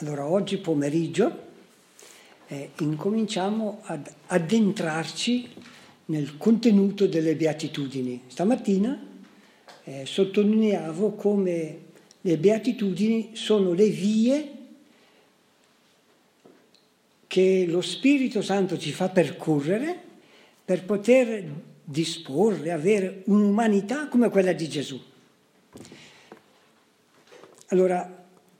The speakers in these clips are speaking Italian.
Allora, oggi pomeriggio incominciamo ad addentrarci nel contenuto delle beatitudini. Stamattina sottolineavo come le beatitudini sono le vie che lo Spirito Santo ci fa percorrere per poter disporre, avere un'umanità come quella di Gesù. Allora,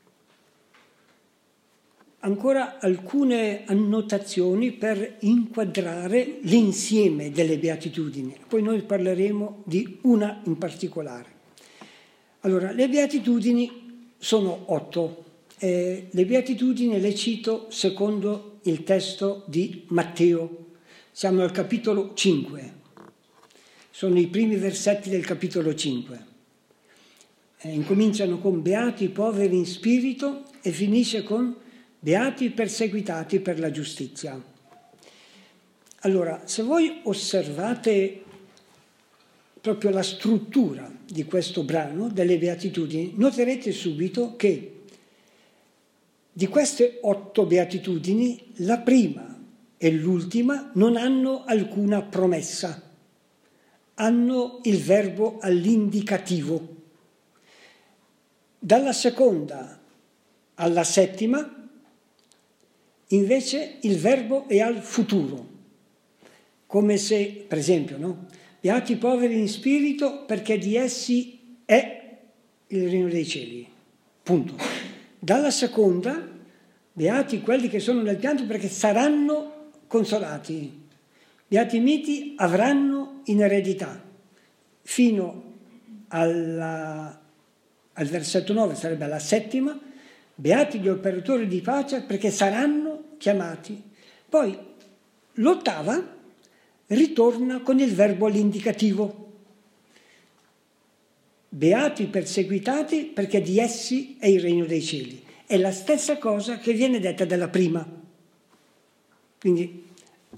ancora alcune annotazioni per inquadrare l'insieme delle beatitudini. Poi noi parleremo di una in particolare. Allora, le beatitudini sono 8. Le beatitudini le cito secondo il testo di Matteo. Siamo al capitolo 5. Sono i primi versetti del capitolo 5. Incominciano con beati i poveri in spirito e finisce con beati i perseguitati per la giustizia. Allora, se voi osservate proprio la struttura di questo brano delle beatitudini, noterete subito che di queste 8 beatitudini, la prima e l'ultima non hanno alcuna promessa, hanno il verbo all'indicativo. Dalla seconda alla settima, invece, il verbo è al futuro, come se, per esempio, no? Beati i poveri in spirito perché di essi è il regno dei cieli. Punto. Dalla seconda, beati quelli che sono nel pianto perché saranno consolati. Beati i miti avranno in eredità. Fino al versetto 9, sarebbe alla settima, beati gli operatori di pace perché saranno chiamati. Poi l'ottava ritorna con il verbo all'indicativo. Beati i perseguitati perché di essi è il regno dei cieli. È la stessa cosa che viene detta dalla prima. Quindi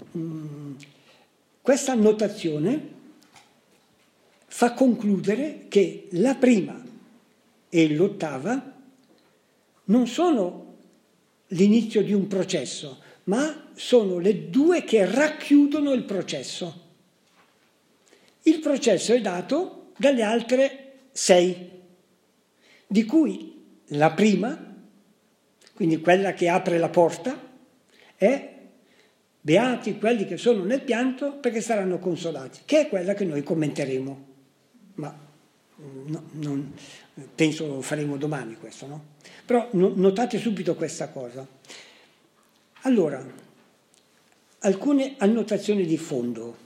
questa annotazione fa concludere che la prima e l'ottava non sono l'inizio di un processo, ma sono le due che racchiudono il processo. Il processo è dato dalle altre 6, di cui la prima, quindi quella che apre la porta, è beati quelli che sono nel pianto perché saranno consolati, che è quella che noi commenteremo. Ma non penso lo faremo domani questo, no? Però notate subito questa cosa. Allora, alcune annotazioni di fondo.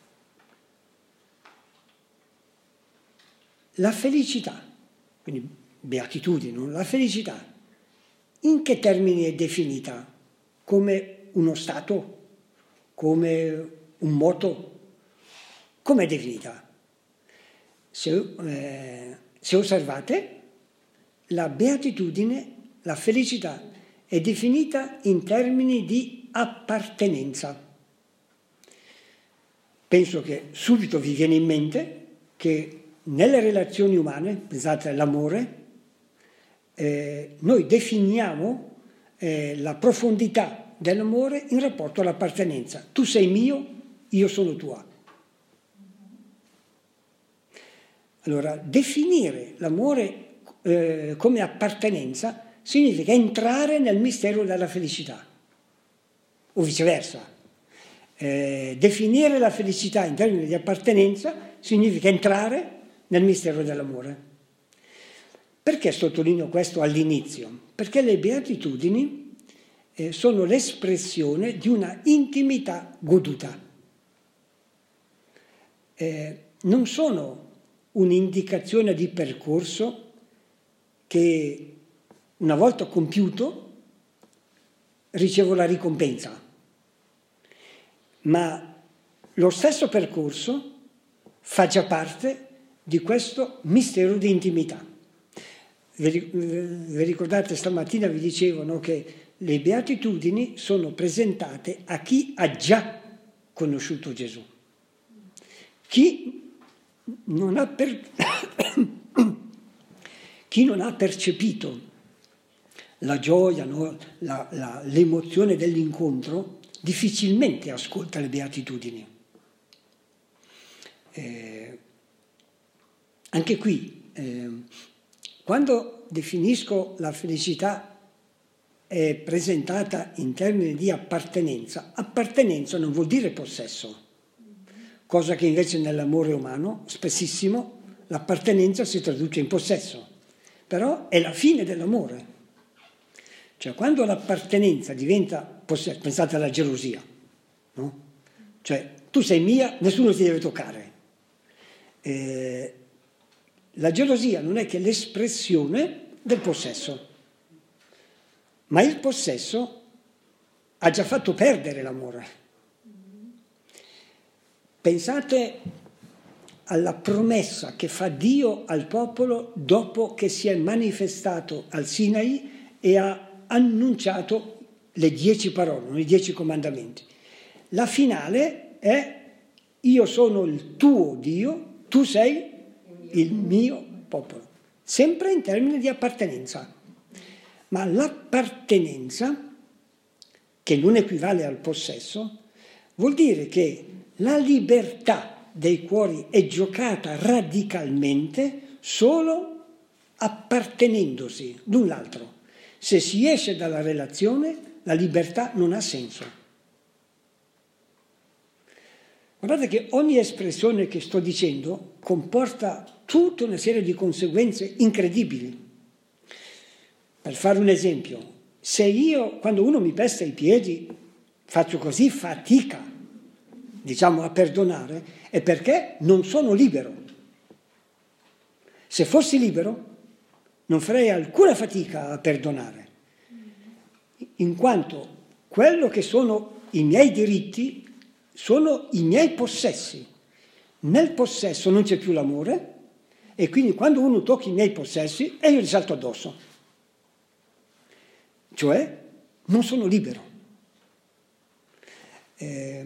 La felicità, quindi beatitudine, non? La felicità, in che termini è definita? Come uno stato? Come un moto? Come è definita? Se osservate, la beatitudine, la felicità, è definita in termini di appartenenza. Penso che subito vi viene in mente che nelle relazioni umane, pensate all'amore, noi definiamo la profondità dell'amore in rapporto all'appartenenza. Tu sei mio, io sono tua. Allora, definire l'amore come appartenenza significa entrare nel mistero della felicità, o viceversa. Definire la felicità in termini di appartenenza significa entrare nel mistero dell'amore. Perché sottolineo questo all'inizio? Perché le beatitudini sono l'espressione di una intimità goduta. Non sono un'indicazione di percorso che una volta compiuto ricevo la ricompensa, ma lo stesso percorso fa già parte di questo mistero di intimità. Vi ricordate, stamattina vi dicevo, no, che le beatitudini sono presentate a chi ha già conosciuto Gesù. Chi non ha percepito la gioia, no? L'emozione dell'incontro, difficilmente ascolta le beatitudini. Anche qui, quando definisco la felicità è presentata in termini di appartenenza, appartenenza non vuol dire possesso, cosa che invece nell'amore umano spessissimo l'appartenenza si traduce in possesso, però è la fine dell'amore. Cioè quando l'appartenenza diventa possesso, pensate alla gelosia, no? Cioè tu sei mia, nessuno ti deve toccare. La gelosia non è che l'espressione del possesso, ma il possesso ha già fatto perdere l'amore. Pensate alla promessa che fa Dio al popolo dopo che si è manifestato al Sinai e ha annunciato le 10 parole, i 10 comandamenti. La finale è: io sono il tuo Dio, tu sei il mio popolo. Sempre in termini di appartenenza. Ma l'appartenenza, che non equivale al possesso, vuol dire che la libertà dei cuori è giocata radicalmente solo appartenendosi l'un l'altro. Se si esce dalla relazione, la libertà non ha senso. Guardate che ogni espressione che sto dicendo comporta tutta una serie di conseguenze incredibili. Per fare un esempio, se io, quando uno mi pesta i piedi, faccio così fatica, diciamo, a perdonare, è perché non sono libero. Se fossi libero, non farei alcuna fatica a perdonare, in quanto quello che sono i miei diritti sono i miei possessi. Nel possesso non c'è più l'amore e quindi quando uno tocca i miei possessi io gli salto addosso. Cioè non sono libero. È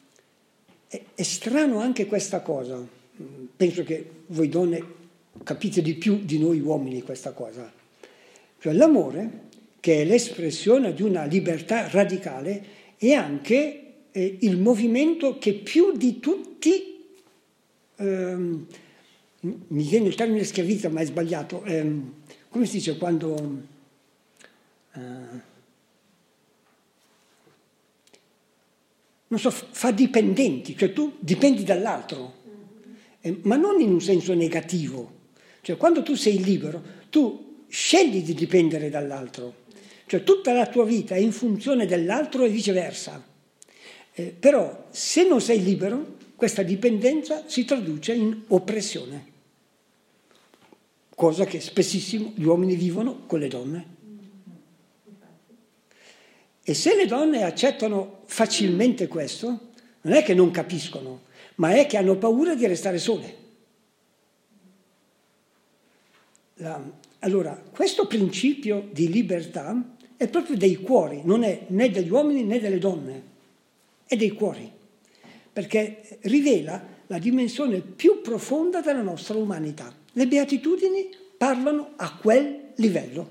strano anche questa cosa. Penso che voi donne capite di più di noi uomini questa cosa. Cioè l'amore, che è l'espressione di una libertà radicale, è anche il movimento che più di tutti, mi viene il termine schiavizza ma è sbagliato, come si dice quando... non so, fa dipendenti, cioè tu dipendi dall'altro, ma non in un senso negativo. Cioè quando tu sei libero, tu scegli di dipendere dall'altro, cioè tutta la tua vita è in funzione dell'altro e viceversa. Però se non sei libero, questa dipendenza si traduce in oppressione, cosa che spessissimo gli uomini vivono con le donne. E se le donne accettano facilmente questo, non è che non capiscono, ma è che hanno paura di restare sole. Allora, questo principio di libertà è proprio dei cuori, non è né degli uomini né delle donne, è dei cuori, perché rivela la dimensione più profonda della nostra umanità. Le beatitudini parlano a quel livello.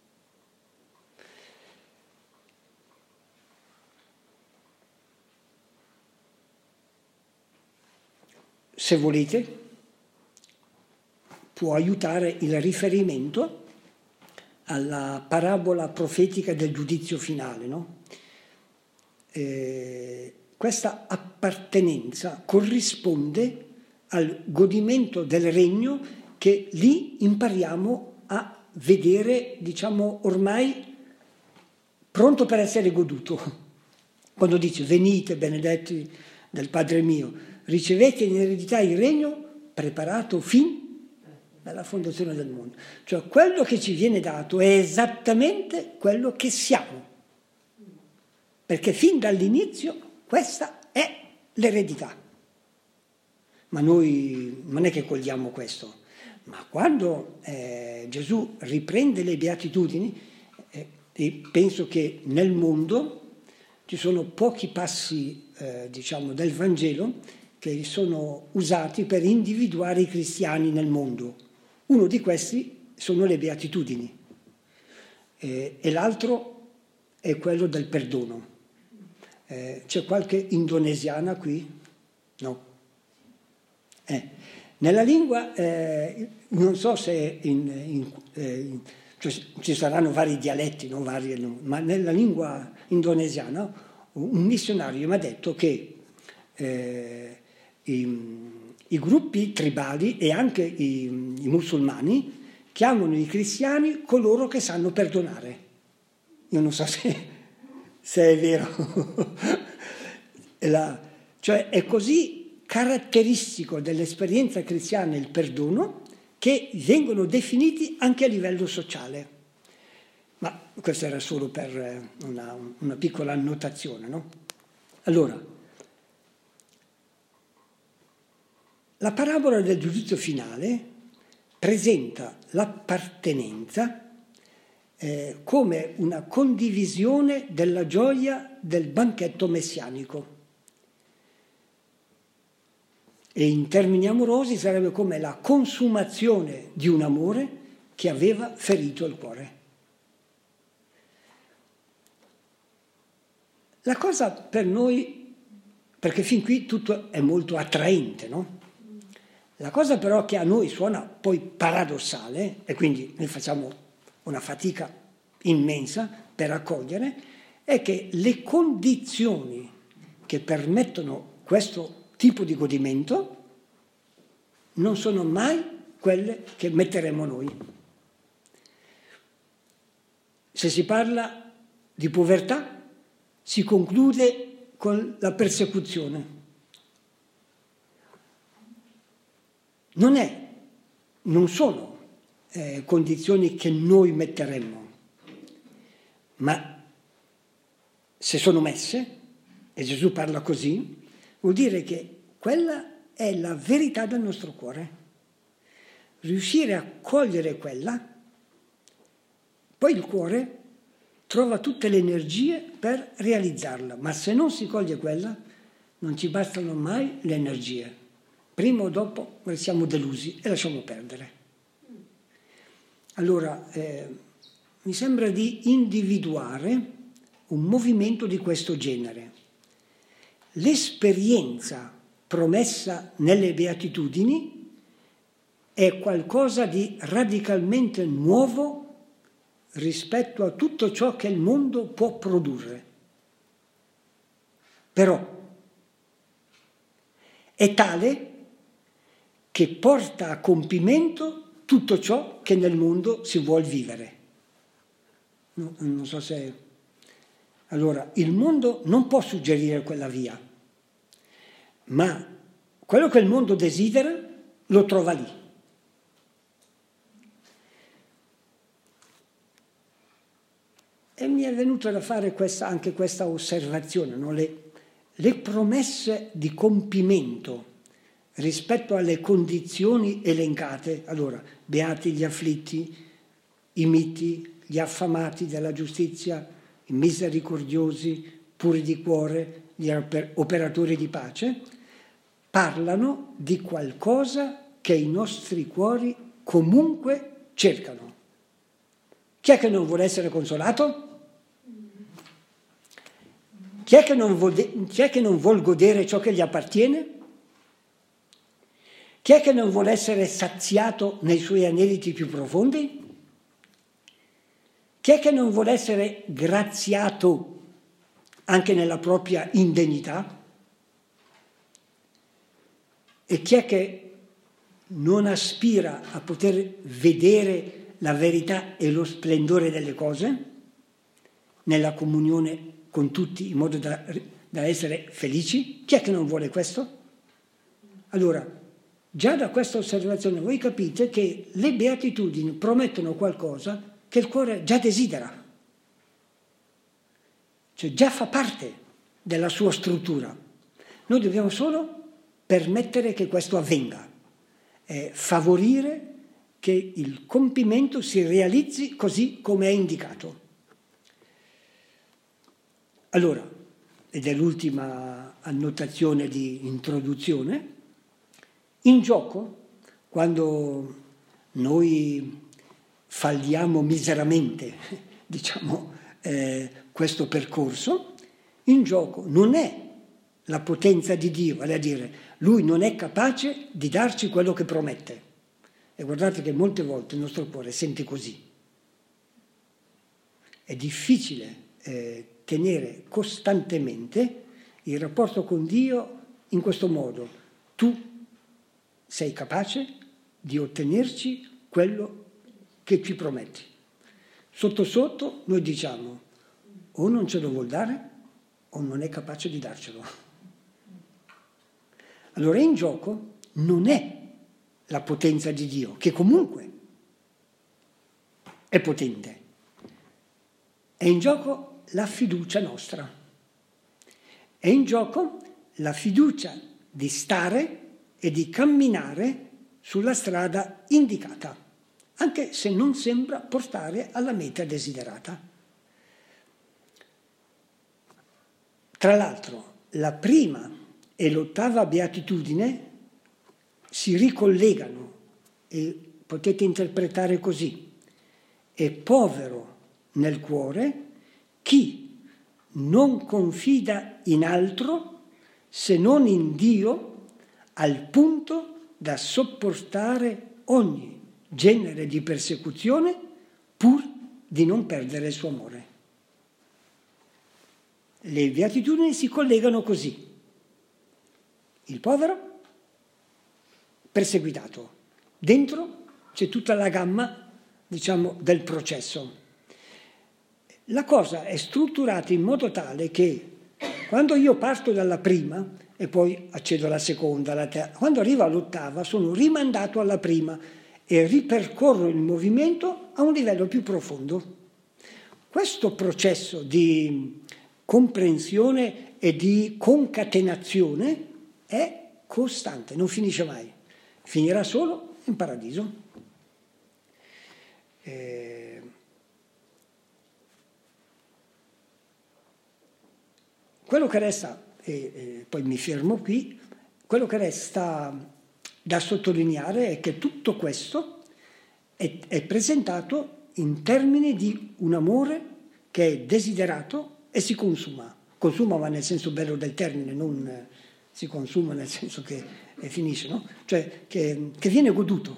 Se volete, può aiutare il riferimento alla parabola profetica del giudizio finale, no? Questa appartenenza corrisponde al godimento del regno che lì impariamo a vedere, diciamo, ormai pronto per essere goduto. Quando dice: venite benedetti del Padre mio, ricevete in eredità il regno preparato fin dalla fondazione del mondo. Cioè quello che ci viene dato è esattamente quello che siamo, perché fin dall'inizio questa è l'eredità. Ma noi non è che cogliamo questo, ma quando Gesù riprende le beatitudini, e penso che nel mondo ci sono pochi passi diciamo del Vangelo che sono usati per individuare i cristiani nel mondo. Uno di questi sono le beatitudini. e l'altro è quello del perdono. C'è qualche indonesiana qui? No. Nella lingua, non so se cioè, ci saranno vari dialetti, no? Ma nella lingua indonesiana un missionario mi ha detto che i gruppi tribali e anche i musulmani chiamano i cristiani coloro che sanno perdonare. Io non so se è vero. Cioè è così caratteristico dell'esperienza cristiana il perdono che vengono definiti anche a livello sociale. Ma questo era solo per una piccola annotazione, no? Allora, la parabola del giudizio finale presenta l'appartenenza come una condivisione della gioia del banchetto messianico. E in termini amorosi sarebbe come la consumazione di un amore che aveva ferito il cuore. La cosa per noi, perché fin qui tutto è molto attraente, no? La cosa però che a noi suona poi paradossale, e quindi noi facciamo una fatica immensa per accogliere, è che le condizioni che permettono questo tipo di godimento non sono mai quelle che metteremo noi. Se si parla di povertà, si conclude con la persecuzione. Non sono condizioni che noi metteremmo, ma se sono messe, e Gesù parla così, vuol dire che quella è la verità del nostro cuore. Riuscire a cogliere quella, poi il cuore trova tutte le energie per realizzarla, ma se non si coglie quella, non ci bastano mai le energie. Prima o dopo siamo delusi e lasciamo perdere. Allora, mi sembra di individuare un movimento di questo genere. L'esperienza promessa nelle beatitudini è qualcosa di radicalmente nuovo rispetto a tutto ciò che il mondo può produrre. Però è tale che porta a compimento tutto ciò che nel mondo si vuol vivere. Non so se... Allora, il mondo non può suggerire quella via, ma quello che il mondo desidera lo trova lì. E mi è venuto da fare anche questa osservazione, no? Le promesse di compimento rispetto alle condizioni elencate. Allora, beati gli afflitti, i miti, gli affamati della giustizia, i misericordiosi, puri di cuore, gli operatori di pace, parlano di qualcosa che i nostri cuori comunque cercano. Chi è che non vuole essere consolato? Chi è che non vuol godere ciò che gli appartiene? Chi è che non vuole essere saziato nei suoi aneliti più profondi? Chi è che non vuole essere graziato anche nella propria indegnità? E chi è che non aspira a poter vedere la verità e lo splendore delle cose nella comunione con tutti in modo da essere felici? Chi è che non vuole questo? Allora, già da questa osservazione voi capite che le beatitudini promettono qualcosa che il cuore già desidera, cioè già fa parte della sua struttura. Noi dobbiamo solo permettere che questo avvenga, favorire che il compimento si realizzi così come è indicato. Allora, ed è l'ultima annotazione di introduzione, in gioco, quando noi falliamo miseramente diciamo, questo percorso, in gioco non è la potenza di Dio, vale a dire, Lui non è capace di darci quello che promette. E guardate che molte volte il nostro cuore sente così. È difficile tenere costantemente il rapporto con Dio in questo modo. Tu sei capace di ottenerci quello che ci prometti. Sotto sotto noi diciamo o non ce lo vuol dare o non è capace di darcelo. Allora in gioco non è la potenza di Dio, che comunque è potente. È in gioco la fiducia nostra. È in gioco la fiducia di stare e di camminare sulla strada indicata, anche se non sembra portare alla meta desiderata. Tra l'altro, la prima e l'ottava beatitudine si ricollegano e potete interpretare così. È povero nel cuore chi non confida in altro se non in Dio al punto da sopportare ogni genere di persecuzione pur di non perdere il suo amore. Le beatitudini si collegano così. Il povero perseguitato. Dentro c'è tutta la gamma, diciamo, del processo. La cosa è strutturata in modo tale che quando io parto dalla prima e poi accedo alla seconda, alla terza, quando arrivo all'ottava sono rimandato alla prima e ripercorro il movimento a un livello più profondo. Questo processo di comprensione e di concatenazione è costante, non finisce mai. Finirà solo in paradiso. Quello che resta, e poi mi fermo qui, quello che resta da sottolineare è che tutto questo è presentato in termini di un amore che è desiderato e si consuma. Consuma ma nel senso bello del termine, non si consuma nel senso che finisce, no? Cioè che viene goduto.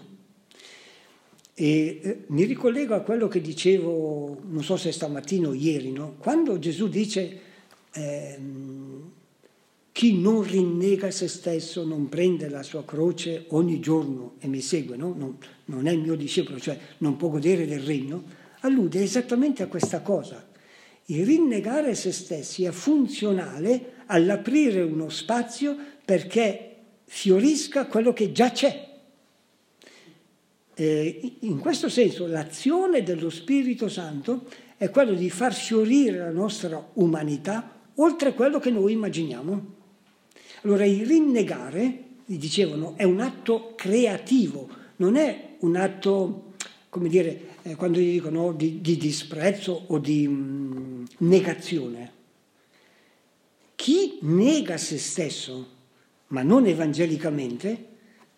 E mi ricollego a quello che dicevo, non so se stamattina o ieri, no? Quando Gesù dice chi non rinnega se stesso, non prende la sua croce ogni giorno e mi segue, no? Non è il mio discepolo, cioè non può godere del regno, allude esattamente a questa cosa. Il rinnegare se stessi è funzionale all'aprire uno spazio perché fiorisca quello che già c'è. In questo senso l'azione dello Spirito Santo è quello di far fiorire la nostra umanità oltre quello che noi immaginiamo. Allora il rinnegare, vi dicevano, è un atto creativo, non è un atto, come dire, quando dicono di disprezzo o di negazione. Chi nega se stesso, ma non evangelicamente,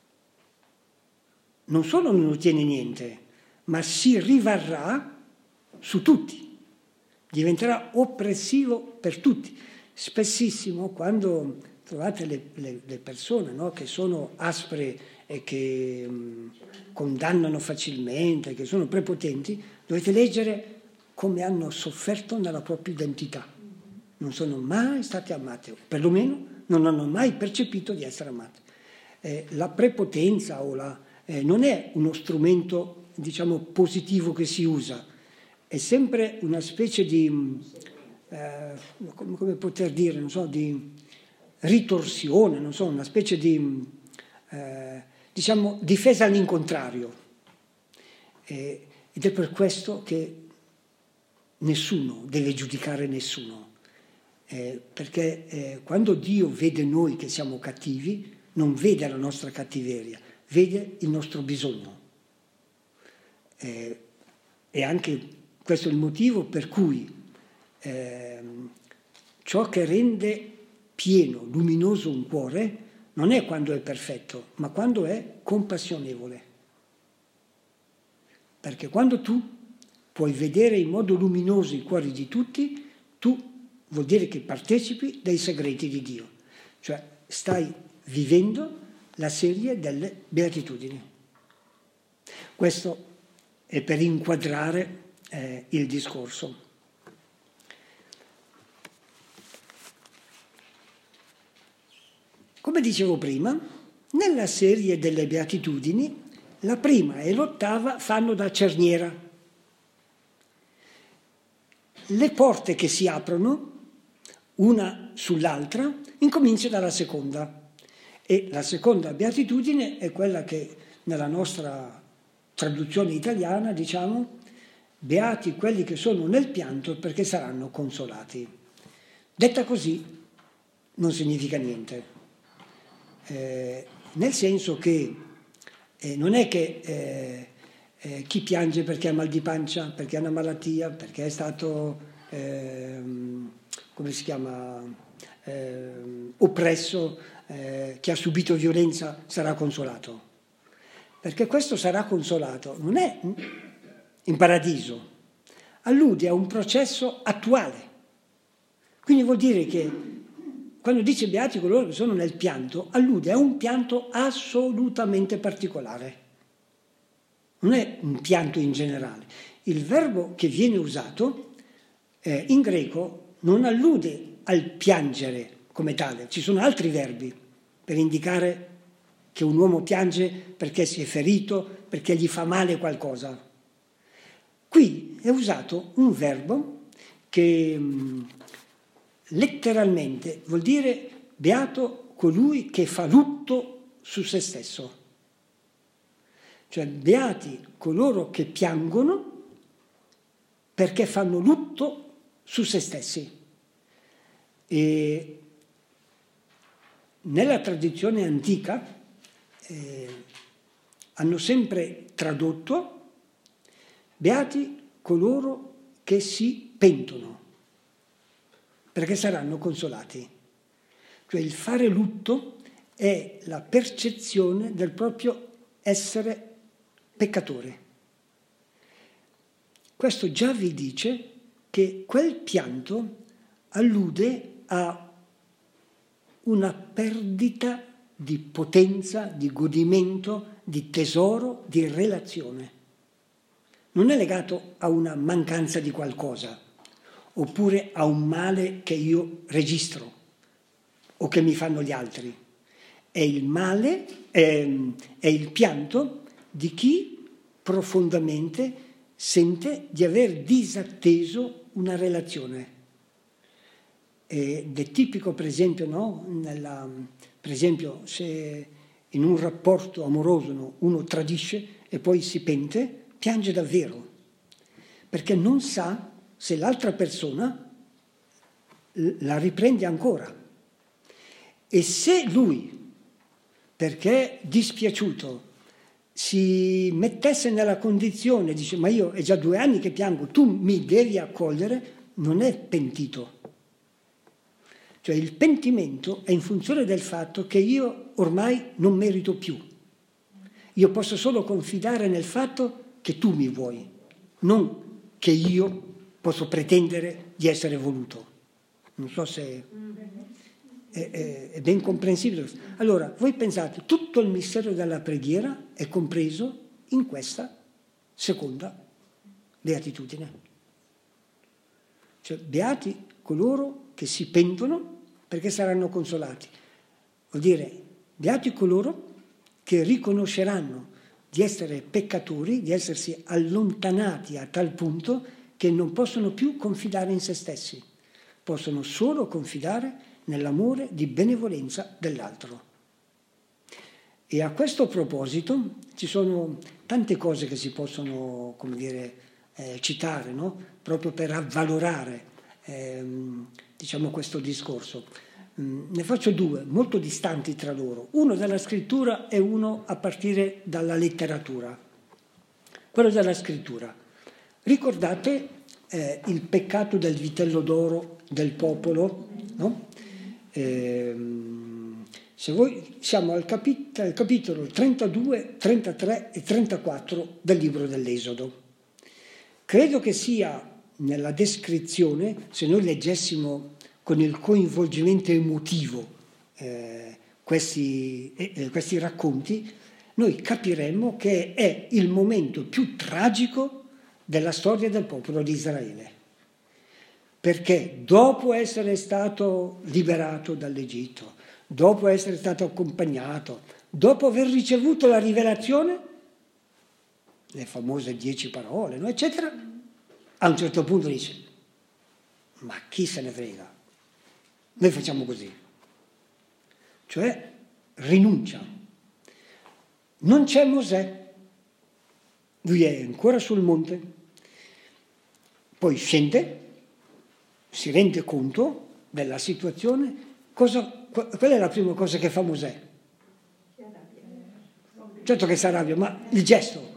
non solo non ottiene niente, ma si rivarrà su tutti, diventerà oppressivo per tutti. Spessissimo quando trovate le persone, no, che sono aspre e che condannano facilmente, che sono prepotenti, dovete leggere come hanno sofferto nella propria identità. Non sono mai state amate, perlomeno non hanno mai percepito di essere amate. La prepotenza o non è uno strumento, diciamo, positivo che si usa, è sempre una specie di, come poter dire, non so, di ritorsione, non so, una specie di, diciamo, difesa all'incontrario. Ed è per questo che nessuno deve giudicare nessuno, perché quando Dio vede noi che siamo cattivi, non vede la nostra cattiveria, vede il nostro bisogno. E anche questo è il motivo per cui ciò che rende pieno, luminoso un cuore non è quando è perfetto, ma quando è compassionevole. Perché quando tu puoi vedere in modo luminoso i cuori di tutti, tu vuol dire che partecipi dei segreti di Dio. Cioè stai vivendo la serie delle beatitudini. Questo è per inquadrare il discorso. Come dicevo prima, nella serie delle beatitudini la prima e l'ottava fanno da cerniera. Le porte che si aprono, una sull'altra, incomincia dalla seconda. E la seconda beatitudine è quella che nella nostra traduzione italiana diciamo: beati quelli che sono nel pianto perché saranno consolati. Detta così non significa niente. Nel senso che non è che chi piange perché ha mal di pancia, perché ha una malattia, perché è stato, come si chiama, oppresso, che ha subito violenza, sarà consolato. Perché questo sarà consolato non è in paradiso, allude a un processo attuale. Quindi vuol dire che quando dice beati coloro che sono nel pianto, allude a un pianto assolutamente particolare. Non è un pianto in generale. Il verbo che viene usato in greco non allude al piangere come tale. Ci sono altri verbi per indicare che un uomo piange perché si è ferito, perché gli fa male qualcosa. Qui è usato un verbo che letteralmente vuol dire beato colui che fa lutto su se stesso. Cioè beati coloro che piangono perché fanno lutto su se stessi. E nella tradizione antica hanno sempre tradotto beati coloro che si pentono perché saranno consolati. Cioè il fare lutto è la percezione del proprio essere peccatore. Questo già vi dice che quel pianto allude a una perdita di potenza, di godimento, di tesoro, di relazione. Non è legato a una mancanza di qualcosa, oppure a un male che io registro o che mi fanno gli altri. È il male, è il pianto di chi profondamente sente di aver disatteso una relazione. Ed è tipico, per esempio, no? Per esempio, se in un rapporto amoroso uno tradisce e poi si pente, piange davvero, perché non sa se l'altra persona la riprende ancora. E se lui, perché dispiaciuto, si mettesse nella condizione, dice ma io è già 2 anni che piango, tu mi devi accogliere, non è pentito. Cioè il pentimento è in funzione del fatto che io ormai non merito più. Io posso solo confidare nel fatto che tu mi vuoi, non che io posso pretendere di essere voluto. Non so se è ben comprensibile. Allora, voi pensate, tutto il mistero della preghiera è compreso in questa seconda beatitudine. Cioè, beati coloro che si pentono perché saranno consolati. Vuol dire, beati coloro che riconosceranno di essere peccatori, di essersi allontanati a tal punto che non possono più confidare in se stessi, possono solo confidare nell'amore di benevolenza dell'altro. E a questo proposito ci sono tante cose che si possono, come dire, citare, no? Proprio per avvalorare diciamo questo discorso. Ne faccio 2, molto distanti tra loro. Uno dalla scrittura e uno a partire dalla letteratura. Quello dalla scrittura. Ricordate il peccato del vitello d'oro del popolo, no? Se voi siamo al capitolo 32, 33 e 34 del libro dell'Esodo. Credo che sia nella descrizione, se noi leggessimo con il coinvolgimento emotivo questi racconti, noi capiremmo che è il momento più tragico della storia del popolo di Israele. Perché dopo essere stato liberato dall'Egitto, dopo essere stato accompagnato, dopo aver ricevuto la rivelazione, le famose 10 parole, no, eccetera, a un certo punto dice, ma chi se ne frega? Noi facciamo così. Cioè rinuncia. Non c'è Mosè, lui è ancora sul monte, poi scende, si rende conto della situazione, qual è la prima cosa che fa Mosè? Certo che si arrabbia, ma il gesto.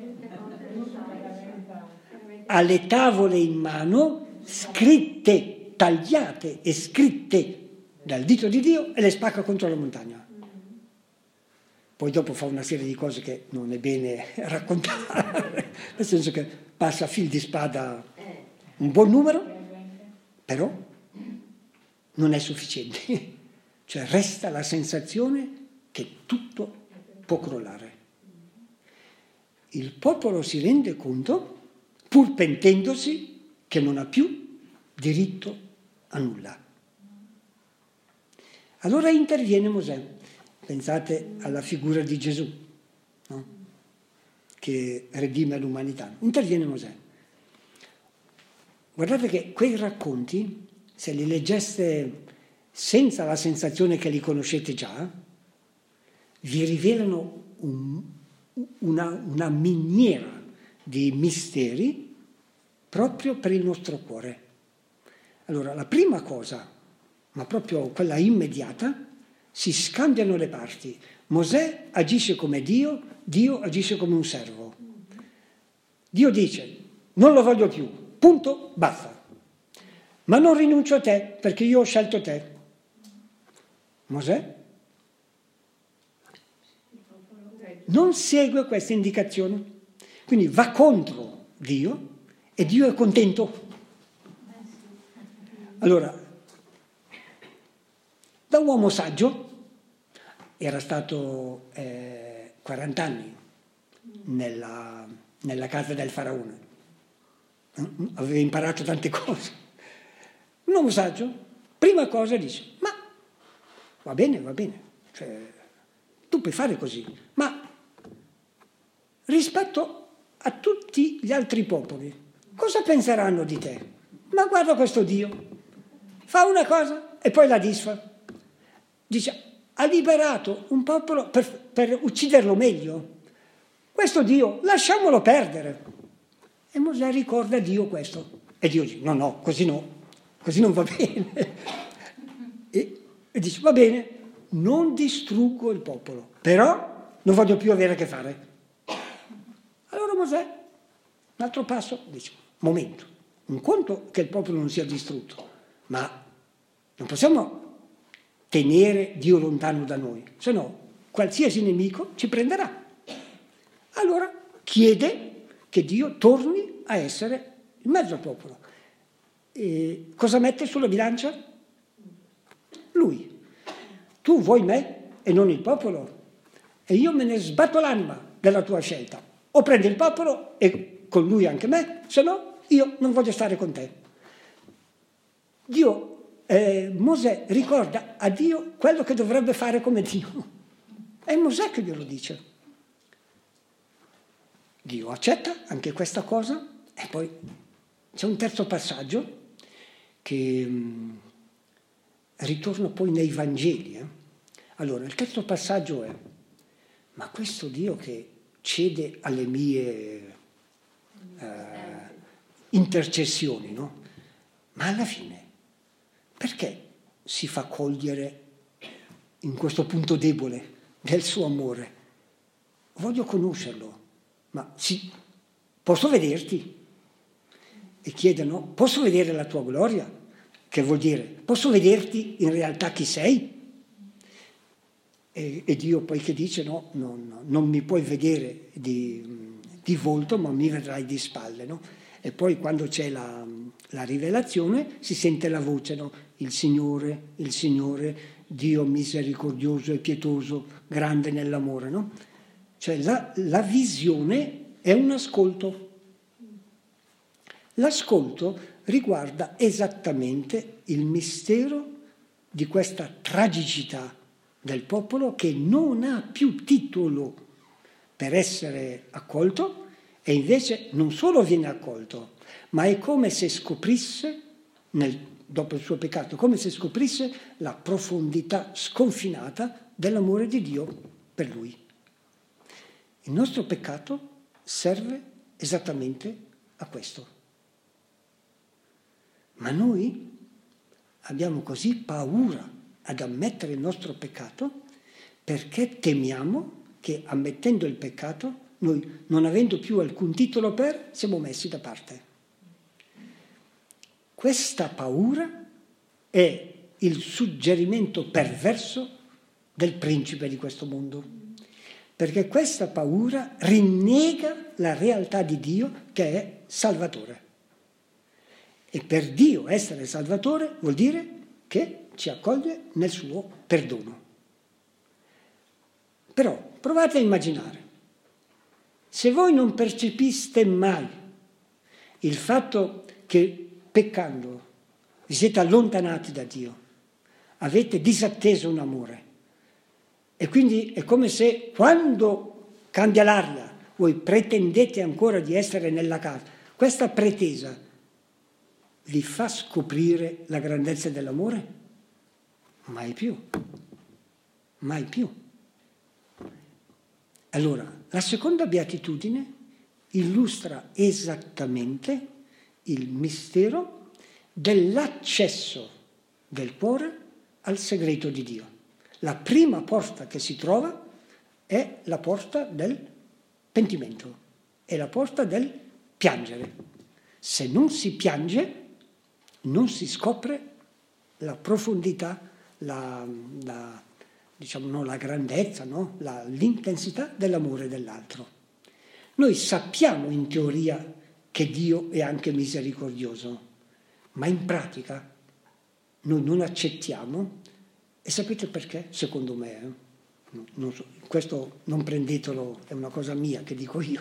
Ha le tavole in mano, scritte, tagliate e scritte dal dito di Dio e le spacca contro la montagna. Poi dopo fa una serie di cose che non è bene raccontare, nel senso che passa a fil di spada un buon numero, però non è sufficiente. Cioè resta la sensazione che tutto può crollare. Il popolo si rende conto, pur pentendosi, che non ha più diritto a nulla. Allora interviene Mosè. Pensate alla figura di Gesù, no? Che redime l'umanità. Interviene Mosè. Guardate che quei racconti, se li leggeste senza la sensazione che li conoscete già, vi rivelano una miniera di misteri proprio per il nostro cuore. Allora, la prima cosa, ma proprio quella immediata, si scambiano le parti. Mosè agisce come Dio, Dio agisce come un servo. Dio dice, non lo voglio più, punto, basta. Ma non rinuncio a te, perché io ho scelto te. Mosè non segue queste indicazioni, quindi va contro Dio e Dio è contento. Allora, da uomo saggio, era stato 40 anni nella casa del faraone, aveva imparato tante cose. Un uomo saggio, prima cosa dice, ma va bene, cioè, tu puoi fare così, ma rispetto a tutti gli altri popoli, cosa penseranno di te? Ma guarda questo Dio, fa una cosa e poi la disfa. Dice, ha liberato un popolo per ucciderlo meglio. Questo Dio, lasciamolo perdere. E Mosè ricorda a Dio questo. E Dio dice, no, così non va bene. E dice, va bene, non distruggo il popolo, però non voglio più avere a che fare. Allora Mosè, un altro passo, dice, momento, un conto che il popolo non sia distrutto, ma non possiamo tenere Dio lontano da noi, se no qualsiasi nemico ci prenderà. Allora chiede che Dio torni a essere in mezzo al popolo. E cosa mette sulla bilancia? Lui. Tu vuoi me e non il popolo? E io me ne sbatto l'anima della tua scelta. O prendi il popolo e con lui anche me, se no io non voglio stare con te. Mosè ricorda a Dio quello che dovrebbe fare come Dio. È Mosè che glielo dice. Dio accetta anche questa cosa e poi c'è un terzo passaggio che ritorna poi nei Vangeli. Allora, il terzo passaggio è, ma questo Dio che cede alle mie intercessioni, no? Ma alla fine, perché si fa cogliere in questo punto debole del suo amore? Voglio conoscerlo, ma sì, posso vederti? E chiedono, posso vedere la tua gloria? Che vuol dire, posso vederti in realtà chi sei? E Dio poi che dice, no, non mi puoi vedere di volto, ma mi vedrai di spalle, no? E poi quando c'è la rivelazione si sente la voce, no? Il Signore, Dio misericordioso e pietoso, grande nell'amore, no? Cioè la visione è un ascolto. L'ascolto riguarda esattamente il mistero di questa tragicità del popolo che non ha più titolo per essere accolto e invece non solo viene accolto, ma è come se scoprisse, dopo il suo peccato, come se scoprisse la profondità sconfinata dell'amore di Dio per lui. Il nostro peccato serve esattamente a questo. Ma noi abbiamo così paura ad ammettere il nostro peccato perché temiamo che ammettendo il peccato, noi non avendo più alcun titolo siamo messi da parte. Questa paura è il suggerimento perverso del principe di questo mondo, perché questa paura rinnega la realtà di Dio che è Salvatore. E per Dio essere Salvatore vuol dire che ci accoglie nel suo perdono. Però provate a immaginare, se voi non percepiste mai il fatto che peccando vi siete allontanati da Dio, avete disatteso un amore, e quindi è come se quando cambia l'aria voi pretendete ancora di essere nella casa, questa pretesa vi fa scoprire la grandezza dell'amore? Mai più. Mai più. Allora, la seconda beatitudine illustra esattamente il mistero dell'accesso del cuore al segreto di Dio. La prima porta che si trova è la porta del pentimento, è la porta del piangere. Se non si piange, non si scopre la profondità, diciamo, no, la grandezza, no? L'intensità dell'amore dell'altro. Noi sappiamo in teoria che Dio è anche misericordioso, ma in pratica noi non accettiamo, e sapete perché? Secondo me, non so, questo non prendetelo, è una cosa mia che dico io,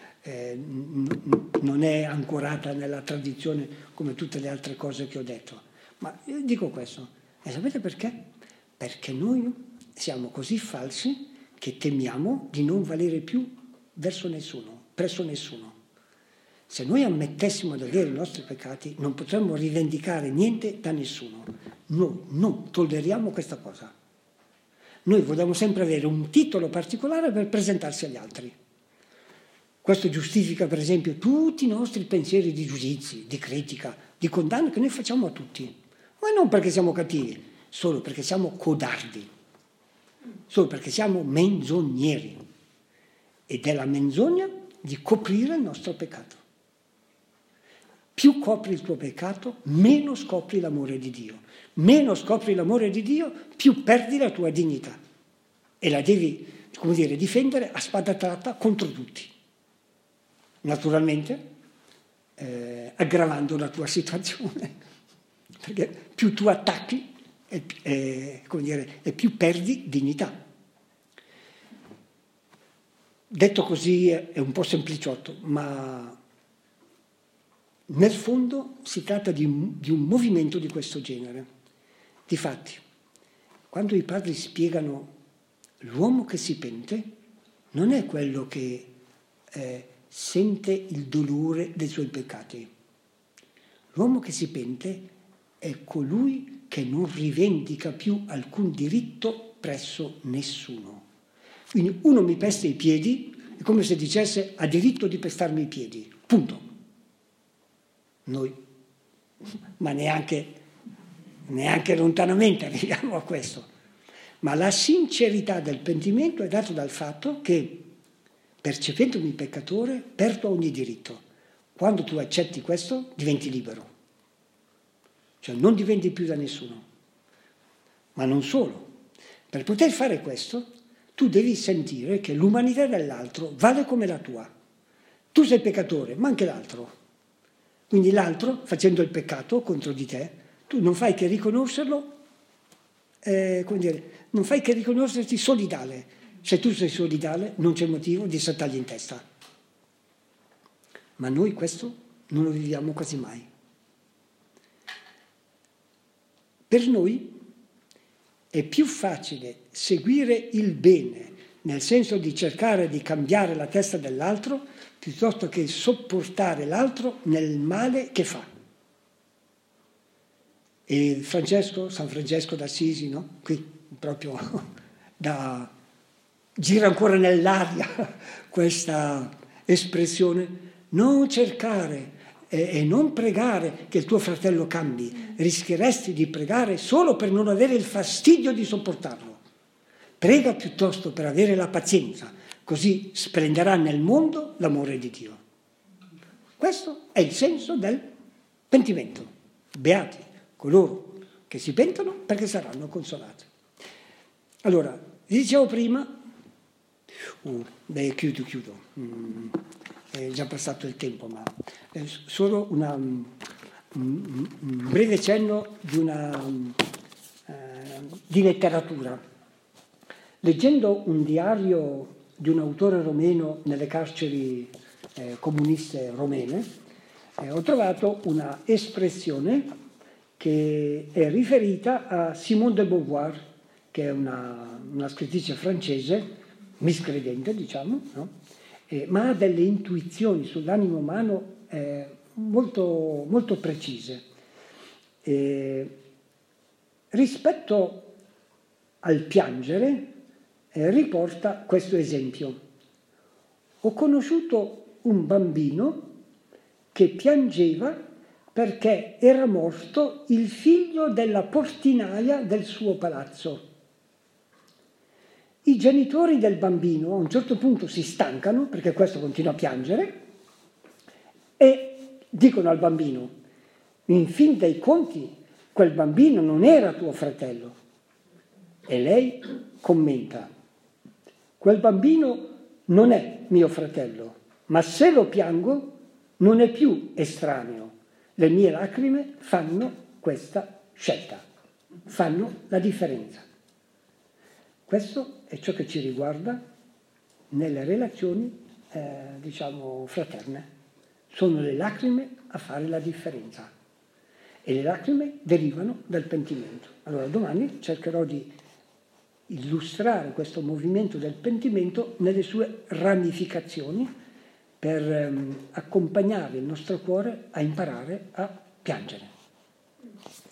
non è ancorata nella tradizione come tutte le altre cose che ho detto, ma io dico questo, e sapete perché? Perché noi siamo così falsi che temiamo di non valere più verso nessuno, presso nessuno. Se noi ammettessimo di avere i nostri peccati, non potremmo rivendicare niente da nessuno. Noi non tolleriamo questa cosa. Noi vogliamo sempre avere un titolo particolare per presentarsi agli altri. Questo giustifica, per esempio, tutti i nostri pensieri di giudizi, di critica, di condanna che noi facciamo a tutti. Ma non perché siamo cattivi, solo perché siamo codardi, solo perché siamo menzogneri. Ed è la menzogna di coprire il nostro peccato. Più copri il tuo peccato, meno scopri l'amore di Dio. Meno scopri l'amore di Dio, più perdi la tua dignità. E la devi, come dire, difendere a spada tratta contro tutti. Naturalmente, aggravando la tua situazione. Perché più tu attacchi, come dire, e più perdi dignità. Detto così è un po' sempliciotto, ma nel fondo si tratta di un movimento di questo genere. Difatti, quando i padri spiegano l'uomo che si pente, non è quello che sente il dolore dei suoi peccati. L'uomo che si pente è colui che non rivendica più alcun diritto presso nessuno. Quindi uno mi pesta i piedi, è come se dicesse ha diritto di pestarmi i piedi, punto. Noi, ma neanche lontanamente arriviamo a questo. Ma la sincerità del pentimento è data dal fatto che, percependomi peccatore, perdo ogni diritto. Quando tu accetti questo, diventi libero. Cioè non dipendi più da nessuno. Ma non solo. Per poter fare questo, tu devi sentire che l'umanità dell'altro vale come la tua. Tu sei peccatore, ma anche l'altro. Quindi l'altro, facendo il peccato contro di te, tu non fai che riconoscerlo, come dire, non fai che riconoscerti solidale. Se tu sei solidale non c'è motivo di saltargli in testa. Ma noi questo non lo viviamo quasi mai. Per noi è più facile seguire il bene, nel senso di cercare di cambiare la testa dell'altro, piuttosto che sopportare l'altro nel male che fa. E San Francesco d'Assisi, no? Qui proprio gira ancora nell'aria questa espressione: non cercare e non pregare che il tuo fratello cambi, rischieresti di pregare solo per non avere il fastidio di sopportarlo. Prega piuttosto per avere la pazienza, così splenderà nel mondo l'amore di Dio. Questo è il senso del pentimento. Beati coloro che si pentono perché saranno consolati. Allora, vi dicevo prima, chiudo, è già passato il tempo, ma solo un breve cenno di letteratura. Leggendo un diario di un autore romeno nelle carceri comuniste romene, ho trovato una espressione che è riferita a Simone de Beauvoir, che è una scrittrice francese, miscredente, diciamo, no? Ma ha delle intuizioni sull'animo umano molto, molto precise. Rispetto al piangere, riporta questo esempio. Ho conosciuto un bambino che piangeva perché era morto il figlio della portinaia del suo palazzo. I genitori del bambino a un certo punto si stancano, perché questo continua a piangere, e dicono al bambino: in fin dei conti quel bambino non era tuo fratello. E lei commenta: quel bambino non è mio fratello, ma se lo piango non è più estraneo. Le mie lacrime fanno questa scelta, fanno la differenza. Questo è ciò che ci riguarda nelle relazioni, fraterne. Sono le lacrime a fare la differenza. E le lacrime derivano dal pentimento. Allora domani cercherò di illustrare questo movimento del pentimento nelle sue ramificazioni per accompagnare il nostro cuore a imparare a piangere.